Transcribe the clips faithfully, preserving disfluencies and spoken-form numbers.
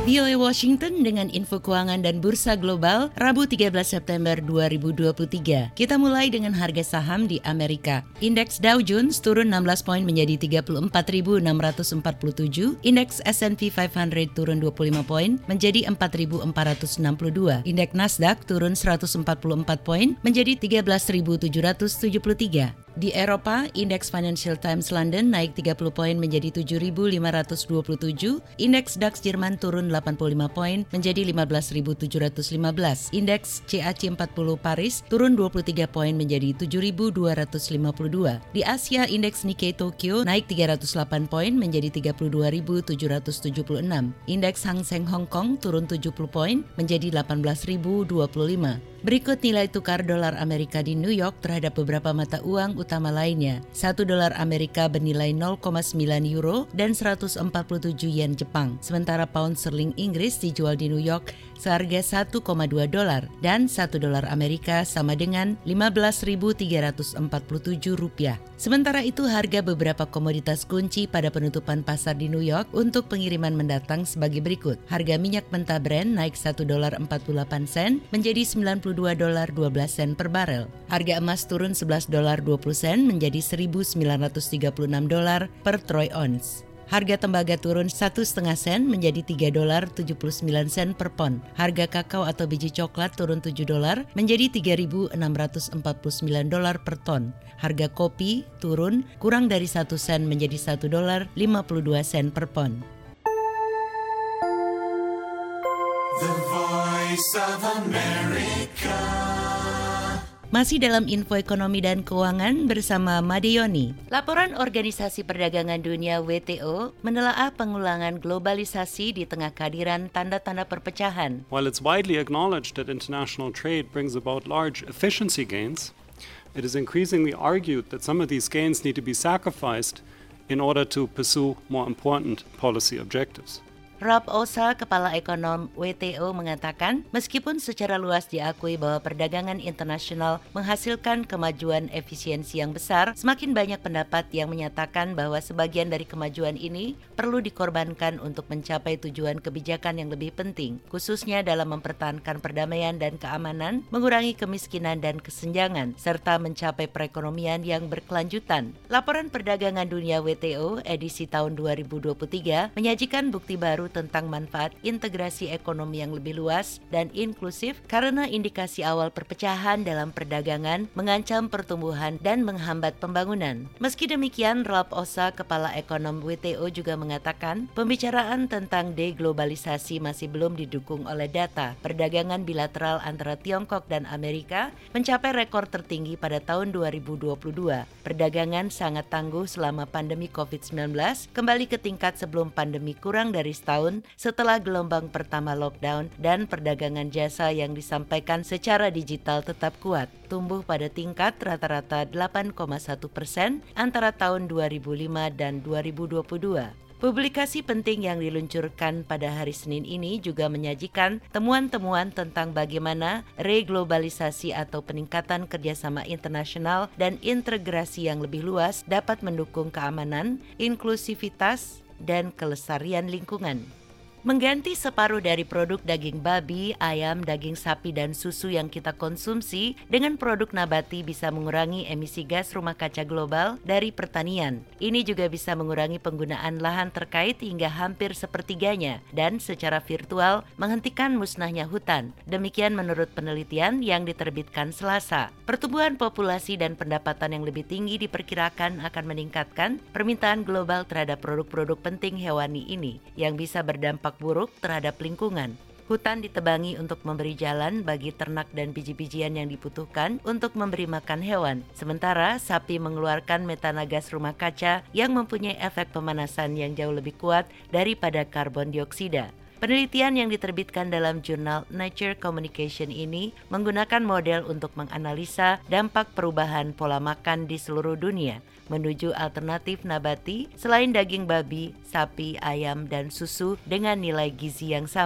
V O A Washington dengan info keuangan dan bursa global Rabu tiga belas September dua ribu dua puluh tiga. Kita mulai dengan harga saham di Amerika. Indeks Dow Jones turun enam belas poin menjadi tiga puluh empat ribu enam ratus empat puluh tujuh. Indeks S and P lima ratus turun dua puluh lima poin menjadi empat ribu empat ratus enam puluh dua. Indeks Nasdaq turun seratus empat puluh empat poin menjadi tiga belas ribu tujuh ratus tujuh puluh tiga. Di Eropa, indeks Financial Times London naik tiga puluh poin menjadi tujuh ribu lima ratus dua puluh tujuh. Indeks DAX Jerman turun delapan puluh lima poin menjadi lima belas ribu tujuh ratus lima belas. Indeks C A C empat puluh Paris turun dua puluh tiga poin menjadi tujuh ribu dua ratus lima puluh dua. Di Asia, indeks Nikkei Tokyo naik tiga ratus delapan poin menjadi tiga puluh dua ribu tujuh ratus tujuh puluh enam. Indeks Hang Seng Hong Kong turun tujuh puluh poin menjadi delapan belas ribu dua puluh lima. Berikut nilai tukar dolar Amerika di New York terhadap beberapa mata uang utama lainnya. Satu dolar Amerika bernilai nol koma sembilan euro dan seratus empat puluh tujuh yen Jepang. Sementara pound sterling Inggris dijual di New York seharga satu koma dua dolar dan satu dolar Amerika sama dengan lima belas ribu tiga ratus empat puluh tujuh rupiah. Sementara itu harga beberapa komoditas kunci pada penutupan pasar di New York untuk pengiriman mendatang sebagai berikut. Harga minyak mentah Brent naik satu dolar empat puluh delapan sen menjadi sembilan puluh dua dolar dua belas sen per barel. Harga emas turun sebelas dolar dua puluh sen menjadi seribu sembilan ratus tiga puluh enam dolar per troy ounce. Harga tembaga turun satu koma lima sen menjadi tiga dolar tujuh puluh sembilan sen per pon. Harga kakao atau biji coklat turun tujuh dolar menjadi tiga ribu enam ratus empat puluh sembilan dolar per ton. Harga kopi turun kurang dari satu sen menjadi satu dolar lima puluh dua sen per pon. The Voice of America. Masih dalam info ekonomi dan keuangan bersama Madeyoni. Laporan Organisasi Perdagangan Dunia W T O menelaah pengulangan globalisasi di tengah kehadiran tanda-tanda perpecahan. While it's widely acknowledged that international trade brings about large efficiency gains, it is increasingly argued that some of these gains need to be sacrificed in order to pursue more important policy objectives. Rob Osa, Kepala Ekonom W T O mengatakan, meskipun secara luas diakui bahwa perdagangan internasional menghasilkan kemajuan efisiensi yang besar, semakin banyak pendapat yang menyatakan bahwa sebagian dari kemajuan ini perlu dikorbankan untuk mencapai tujuan kebijakan yang lebih penting, khususnya dalam mempertahankan perdamaian dan keamanan, mengurangi kemiskinan dan kesenjangan, serta mencapai perekonomian yang berkelanjutan. Laporan Perdagangan Dunia W T O edisi tahun dua ribu dua puluh tiga menyajikan bukti baru tentang manfaat integrasi ekonomi yang lebih luas dan inklusif karena indikasi awal perpecahan dalam perdagangan mengancam pertumbuhan dan menghambat pembangunan. Meski demikian, Rob Osa, Kepala Ekonom W T O juga mengatakan pembicaraan tentang deglobalisasi masih belum didukung oleh data. Perdagangan bilateral antara Tiongkok dan Amerika mencapai rekor tertinggi pada tahun dua ribu dua puluh dua. Perdagangan sangat tangguh selama pandemi covid sembilan belas, kembali ke tingkat sebelum pandemi kurang dari setahun setelah gelombang pertama lockdown, dan perdagangan jasa yang disampaikan secara digital tetap kuat, tumbuh pada tingkat rata-rata delapan koma satu persen antara tahun dua ribu lima dan dua ribu dua puluh dua. Publikasi penting yang diluncurkan pada hari Senin ini juga menyajikan temuan-temuan tentang bagaimana reglobalisasi atau peningkatan kerjasama internasional dan integrasi yang lebih luas dapat mendukung keamanan, inklusivitas, dan kelestarian lingkungan. Mengganti separuh dari produk daging babi, ayam, daging sapi, dan susu yang kita konsumsi dengan produk nabati bisa mengurangi emisi gas rumah kaca global dari pertanian. Ini juga bisa mengurangi penggunaan lahan terkait hingga hampir sepertiganya dan secara virtual menghentikan musnahnya hutan. Demikian menurut penelitian yang diterbitkan Selasa. Pertumbuhan populasi dan pendapatan yang lebih tinggi diperkirakan akan meningkatkan permintaan global terhadap produk-produk penting hewani ini yang bisa berdampak buruk terhadap lingkungan. Hutan ditebangi untuk memberi jalan bagi ternak dan biji-bijian yang dibutuhkan untuk memberi makan hewan. Sementara sapi mengeluarkan metana gas rumah kaca yang mempunyai efek pemanasan yang jauh lebih kuat daripada karbon dioksida. Penelitian yang diterbitkan dalam jurnal Nature Communication ini menggunakan model untuk menganalisa dampak perubahan pola makan di seluruh dunia menuju alternatif nabati selain daging babi, sapi, ayam, dan susu dengan nilai gizi yang sama.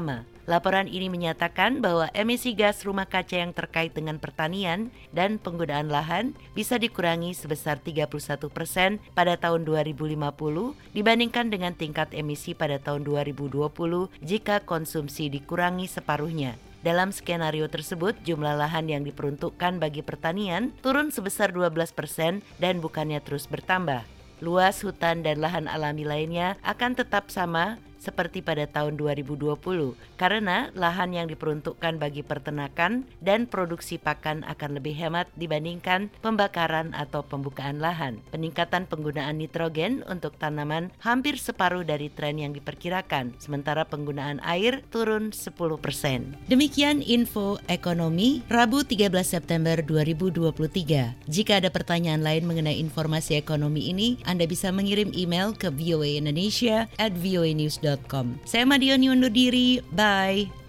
Laporan ini menyatakan bahwa emisi gas rumah kaca yang terkait dengan pertanian dan penggunaan lahan bisa dikurangi sebesar tiga puluh satu persen pada tahun dua ribu lima puluh dibandingkan dengan tingkat emisi pada tahun dua ribu dua puluh jika konsumsi dikurangi separuhnya. Dalam skenario tersebut, jumlah lahan yang diperuntukkan bagi pertanian turun sebesar dua belas persen dan bukannya terus bertambah. Luas hutan dan lahan alami lainnya akan tetap sama seperti pada tahun dua ribu dua puluh karena lahan yang diperuntukkan bagi peternakan dan produksi pakan akan lebih hemat dibandingkan pembakaran atau pembukaan lahan. Peningkatan penggunaan nitrogen untuk tanaman hampir separuh dari tren yang diperkirakan, sementara penggunaan air turun sepuluh persen. Demikian info ekonomi Rabu tiga belas September dua ribu dua puluh tiga. Jika ada pertanyaan lain mengenai informasi ekonomi ini, Anda bisa mengirim email ke voa indonesia at voanews dot com. Saya Madioni undur diri, bye.